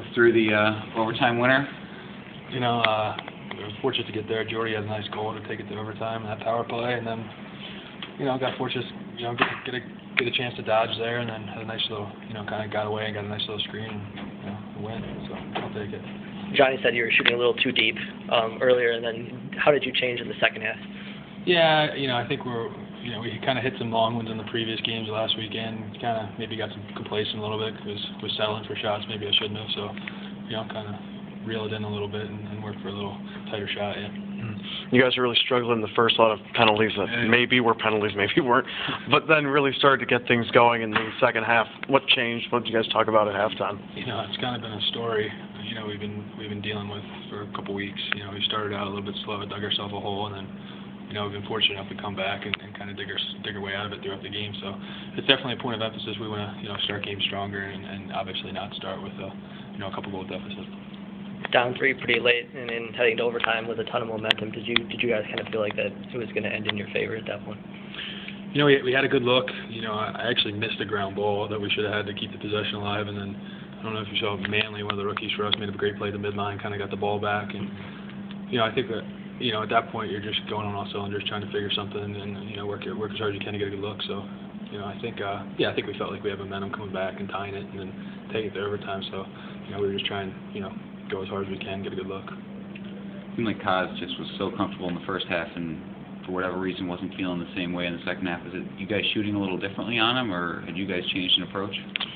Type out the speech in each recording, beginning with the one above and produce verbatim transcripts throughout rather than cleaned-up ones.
through the uh, overtime winner? You know, uh, we were fortunate to get there. Jordy had a nice goal to take it to overtime and that power play, and then, you know, got fortunate, you know, get, get a get a chance to dodge there, and then had a nice little, you know, kind of got away and got a nice little screen, and, you know, a win. So I'll take it. Johnny said you were shooting a little too deep um, earlier, and then how did you change in the second half? Yeah, you know, I think we're, you know, we kind of hit some long ones in the previous games last weekend. Kind of maybe got some complacent a little bit because was settling for shots maybe I shouldn't have. So, you know, kind of reel it in a little bit and, and work for a little tighter shot. Yeah. You guys are really struggling in the first lot of penalties that yeah. maybe were penalties, maybe weren't, but then really started to get things going in the second half. What changed? What did you guys talk about at halftime? You know, it's kind of been a story. You know, we've been we've been dealing with for a couple weeks. You know, we started out a little bit slow, dug ourselves a hole, and then, you know, we've been fortunate enough to come back and, and kind of dig our dig our way out of it throughout the game. So it's definitely a point of emphasis. We want to, you know, start games stronger and, and obviously not start with a, you know, a couple goal deficit. Down three pretty late and then heading to overtime with a ton of momentum. Did you did you guys kind of feel like that it was going to end in your favor at that point? You know, we we had a good look. You know, I actually missed a ground ball that we should have had to keep the possession alive, and then I don't know if you saw Manley, one of the rookies for us, made a great play at the midline, kind of got the ball back, and you know, I think that, you know, at that point you're just going on all cylinders, trying to figure something, and you know, work work as hard as you can to get a good look. So, you know, I think uh, yeah, I think we felt like we had momentum coming back and tying it, and then taking it to overtime. So, you know, we were just trying, you know, go as hard as we can, get a good look. It seemed like Kaz just was so comfortable in the first half, and for whatever reason wasn't feeling the same way in the second half. Is it you guys shooting a little differently on him, or had you guys changed an approach?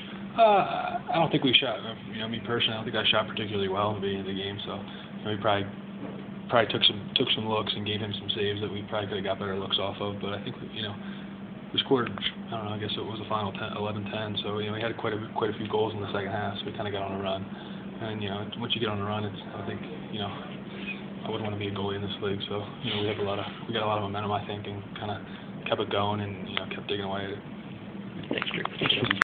Uh, I don't think we shot. You know, me personally, I don't think I shot particularly well in the beginning of the game. So, you know, we probably probably took some took some looks and gave him some saves that we probably could have got better looks off of. But I think we, you know, we scored. I don't know. I guess it was the final eleven ten. So, you know, we had quite a quite a few goals in the second half. So we kind of got on a run. And, you know, once you get on a run, it's, I think, you know, I wouldn't want to be a goalie in this league. So, you know, we have a lot of, we got a lot of momentum, I think, and kind of kept it going and, you know, kept digging away at it. Thanks, Drew.